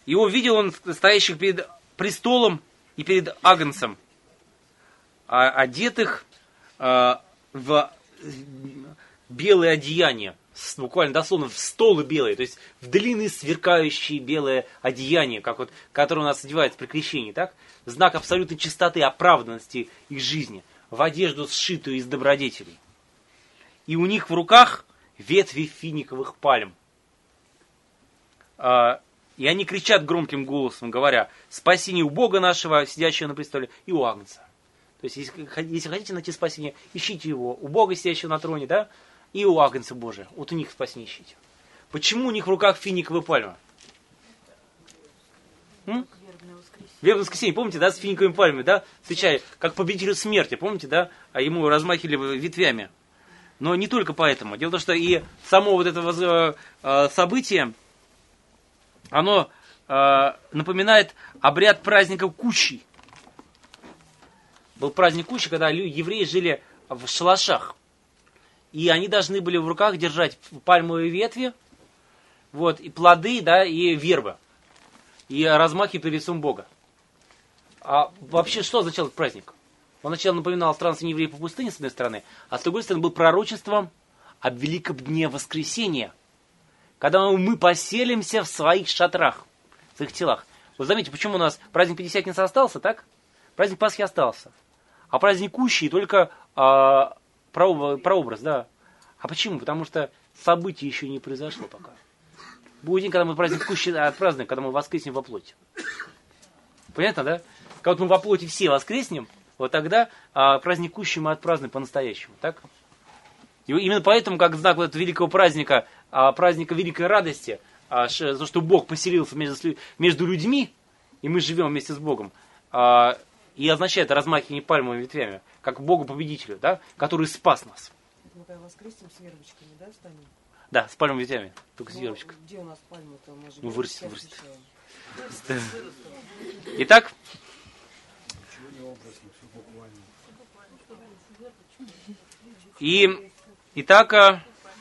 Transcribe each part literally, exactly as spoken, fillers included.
И увидел он стоящих перед престолом и перед Агнцем, одетых в белые одеяния, буквально дословно в столы белые, то есть в длинные сверкающие белые одеяния, как вот, которые у нас одеваются при крещении, так? Знак абсолютной чистоты и оправданности их жизни, в одежду, сшитую из добродетелей. И у них в руках ветви финиковых пальм. И они кричат громким голосом, говоря: спасение у Бога нашего, сидящего на престоле, и у Агнца. То есть, если, если хотите найти спасение, ищите его у Бога, сидящего на троне, да, и у Агнца Божия. Вот у них спасение ищите. Почему у них в руках финиковые пальмы? М? Вербное воскресенье, помните, да, с финиковыми пальмами, да, встречали, как победителю смерти, помните, да, а ему размахивали ветвями. Но не только поэтому. Дело в том, что и само вот это событие, оно э, напоминает обряд праздников Кущи. Был праздник Кущи, когда евреи жили в шалашах. И они должны были в руках держать пальмовые ветви, вот, и плоды, да, и вербы. И размахи перед лицом Бога. А вообще, что означал этот праздник? Он сначала напоминал странствие евреев по пустыне, с одной стороны, а с другой стороны был пророчеством о великом дне воскресения, когда мы поселимся в своих шатрах, в своих телах. Вы заметите, почему у нас праздник Пятидесятницы остался, так? Праздник Пасхи остался. А праздник Кущи только а, прообраз, прообраз, да. А почему? Потому что событие еще не произошло пока. Будет день, когда мы праздник Кущи отпразднуем, когда мы воскреснем во плоти. Понятно, да? Когда вот мы во плоти все воскреснем, вот тогда а, праздник Кущи мы отпразднуем по-настоящему, так? И именно поэтому, как знак вот этого великого праздника, праздника великой радости, то, что Бог поселился между, между людьми, и мы живем вместе с Богом, и означает размахивание пальмовыми ветвями, как Богу-победителю, да, который спас нас. Мы когда воскреснем с вербочками, да, станем? Да, с пальмовыми ветвями, только с Но вербочкой. Где у нас пальма-то? Мы же Ну, вырастет, вырастет. вырастет. Итак, и Итак,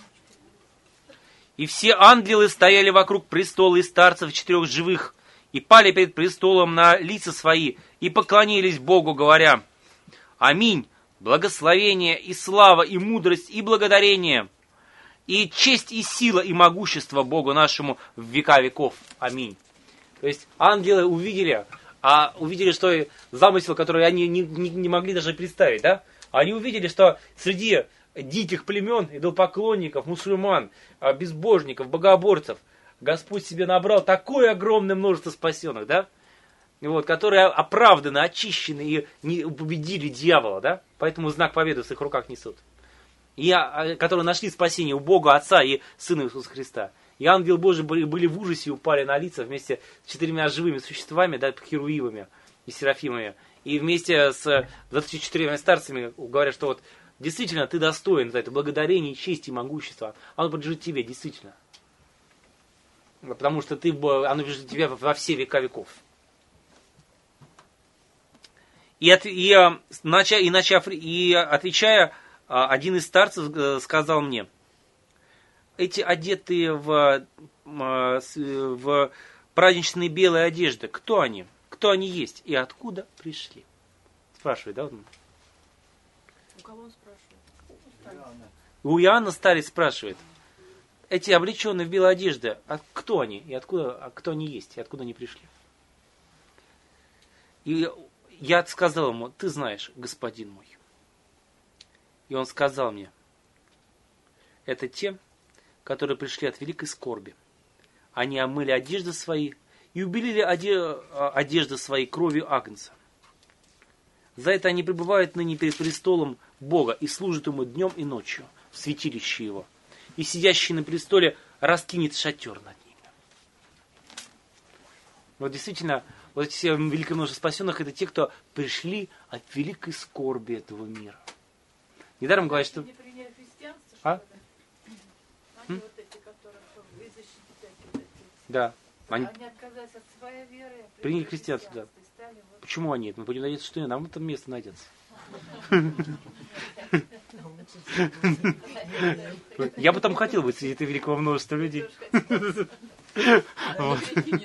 и все ангелы стояли вокруг престола и старцев четырех живых, и пали перед престолом на лица свои, и поклонились Богу, говоря: аминь, благословение, и слава, и мудрость, и благодарение, и честь, и сила, и могущество Богу нашему в века веков. Аминь. То есть ангелы увидели, а увидели, что замысел, который они не, не, не могли даже представить, да? Они увидели, что среди диких племен, идолопоклонников, мусульман, безбожников, богоборцев, Господь себе набрал такое огромное множество спасенных, да, вот, которые оправданы, очищены и не победили дьявола, да, поэтому знак победы в их руках несут. И которые нашли спасение у Бога Отца и Сына Иисуса Христа. И ангелы Божьи были, были в ужасе и упали на лица вместе с четырьмя живыми существами, да, херувимами и серафимами. И вместе с двадцатью четырьмя старцами говорят, что вот действительно ты достоин за это благодарение, честь и могущество. Оно принадлежит тебе, действительно. Потому что ты, оно принадлежит тебе во все века веков. И, от, и, начав, и, начав, и отвечая, один из старцев сказал мне: эти одетые в, в праздничные белые одежды, кто они? Кто они есть и откуда пришли? Спрашивает, да? У кого он спрашивает? У Иоанна старец спрашивает: эти облеченные в белые одежды, а кто они и откуда, а кто они есть и откуда они пришли? И я сказал ему: ты знаешь, господин мой. И он сказал мне: это те, которые пришли от великой скорби. Они омыли одежды свои и убелили одежды своей кровью Агнца. За это они пребывают ныне перед престолом Бога и служат ему днем и ночью в святилище его. И сидящий на престоле раскинет шатер над ними. Вот действительно, вот эти все великое множество спасенных, это те, кто пришли от великой скорби этого мира. Недаром говорят, что... Не приняли христианство, а? что ли? Они вот эти, которые вы защитите. Да. Они, они отказались от своей веры. Приняли христианство, да. Стали, вот. Почему они? Мы будем надеяться, что нам это место найдется. Я бы там хотел быть среди этого великого множества людей. Вот.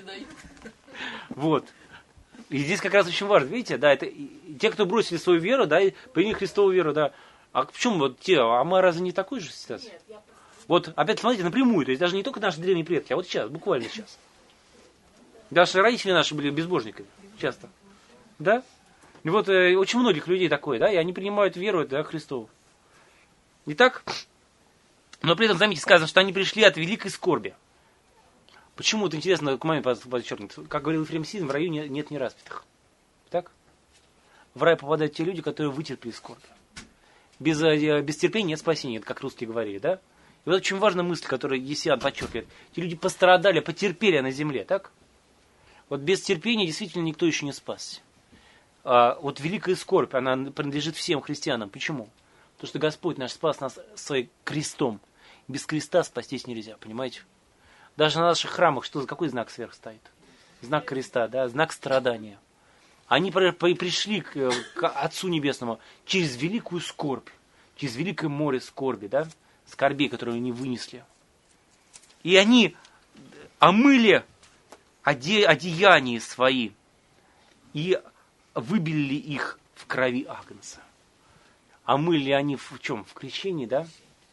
Вот. И здесь как раз очень важно, видите, да, это и те, кто бросили свою веру, да, и приняли Христову веру, да. А почему вот те, а мы разве не такой же сейчас? Вот, опять смотрите, напрямую, то есть даже не только наши древние предки, а вот сейчас, буквально сейчас. Даже родители наши были безбожниками, часто. Да? И вот э, очень многих людей такое, да, и они принимают веру, да, Христову. Итак, но при этом, заметьте, сказано, что они пришли от великой скорби. Почему, это интересно, к момент подчеркнут. Как говорил Ефрем Сизм, в раю нет, нет нераспятых. Так? В рай попадают те люди, которые вытерпели скорбь. Без, без терпения нет спасения, это как русские говорили, да? И вот очень важная мысль, которую Есиан подчеркивает. Те люди пострадали, потерпели на земле, так? Вот без терпения действительно никто еще не спасся. А вот великая скорбь, она принадлежит всем христианам. Почему? Потому что Господь наш спас нас своим крестом. Без креста спастись нельзя, понимаете? Даже на наших храмах что за какой знак сверх стоит? Знак креста, да, знак страдания. Они пришли к, к Отцу Небесному через великую скорбь, через великое море скорби, да, скорбей, которые они вынесли. И они омыли оде, одеяния свои и выбелили их в крови Агнца. Омыли они в чем? В крещении, да?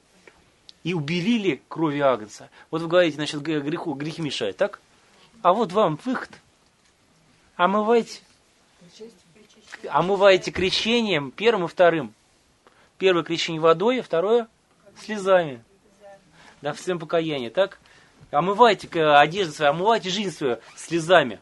И убелили кровью Агнца. Вот вы говорите, значит, греху, грехи мешают, так? А вот вам выход. Омывайте. Омывайте крещением первым и вторым. Первое крещение водой, а второе слезами. Да, в своем покаянии, так? Омывайте одежду свою, омывайте жизнь свою слезами.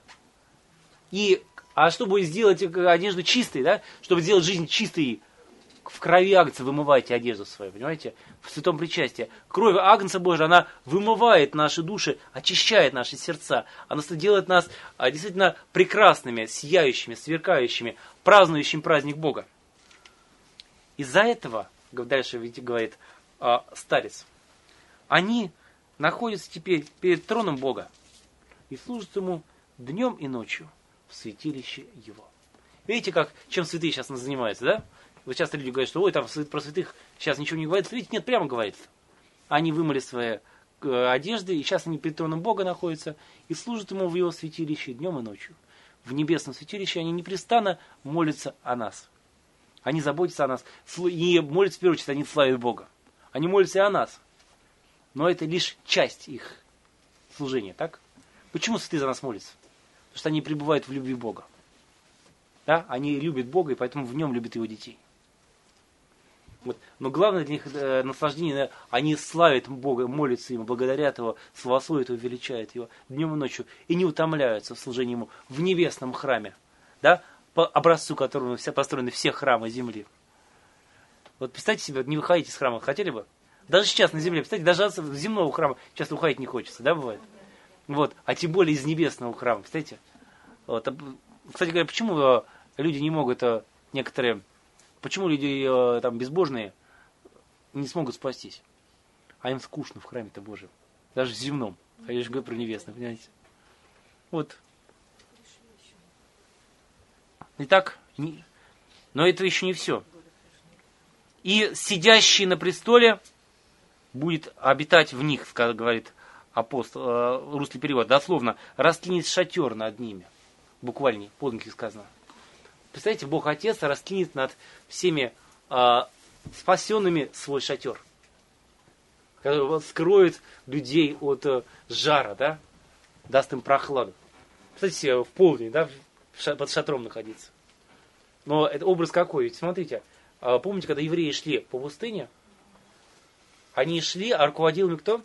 И, а чтобы сделать одежду чистой, да? Чтобы сделать жизнь чистой, в крови Агнца вымывайте одежду свою, понимаете? В святом причастии. Кровь Агнца Божия, она вымывает наши души, очищает наши сердца. Она делает нас действительно прекрасными, сияющими, сверкающими, празднующими праздник Бога. Из-за этого, дальше видите, говорит а, старец, они находятся теперь перед троном Бога и служат Ему днем и ночью в святилище Его. Видите, как, чем святые сейчас занимаются, да? Вот часто люди говорят, что ой, там про святых сейчас ничего не говорится. Видите, нет, прямо говорится. Они вымыли свои э, одежды, и сейчас они перед троном Бога находятся и служат Ему в Его святилище днем и ночью. В небесном святилище они непрестанно молятся о нас. Они заботятся о нас. И молятся, в первую очередь, они славят Бога. Они молятся и о нас. Но это лишь часть их служения, так? Почему святые за нас молятся? Потому что они пребывают в любви Бога. Да? Они любят Бога, и поэтому в Нем любят Его детей. Вот. Но главное для них э, наслаждение, они славят Бога, молятся Ему, благодарят Его, славословят Его, величают Его днем и ночью, и не утомляются в служении Ему в небесном храме, да? По образцу которого все построены все храмы земли. Вот представьте себе, не выходите из храма, хотели бы? Даже сейчас на земле, представьте, даже из земного храма часто уходить не хочется, да, бывает? Вот. А тем более из небесного храма, представьте? Вот. Кстати говоря, почему люди не могут, некоторые, почему люди там безбожные не смогут спастись? А им скучно в храме-то Божьем. Даже в земном. А я же говорю про небесное, понимаете? Вот. Итак, не... но это еще не все. И сидящий на престоле будет обитать в них, говорит апостол, русский перевод, дословно, раскинет шатер над ними. Буквально, по-английски сказано. Представляете, Бог Отец раскинет над всеми а, спасенными свой шатер. Который скроет людей от а, жара, да? Даст им прохладу. Представляете, в полдень, да, под шатром находиться. Но это образ какой? Ведь смотрите, а, помните, когда евреи шли по пустыне, они шли, а руководил им кто?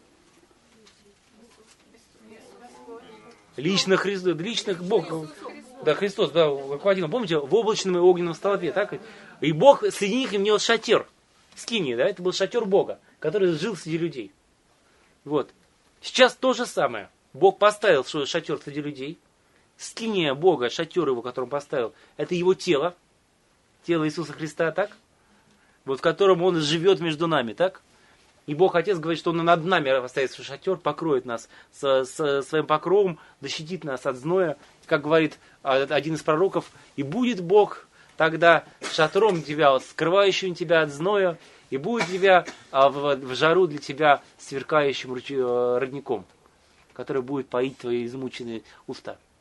Лично Христос, лично Бог, да, Христос, да, руководил, помните, в облачном и огненном столпе, так? И Бог среди них имел шатер, скинии, да, это был шатер Бога, который жил среди людей. Вот. Сейчас то же самое. Бог поставил свой шатер среди людей. Скиния Бога, шатер его, который он поставил, это его тело, тело Иисуса Христа, так? Вот в котором он живет между нами, так? И Бог Отец говорит, что Он над нами поставит свой шатер, покроет нас со, со своим покровом, защитит нас от зноя. Как говорит один из пророков, и будет Бог тогда шатром тебя, скрывающим тебя от зноя, и будет тебя в, в жару для тебя сверкающим родником, которая будет поить твои измученные уста.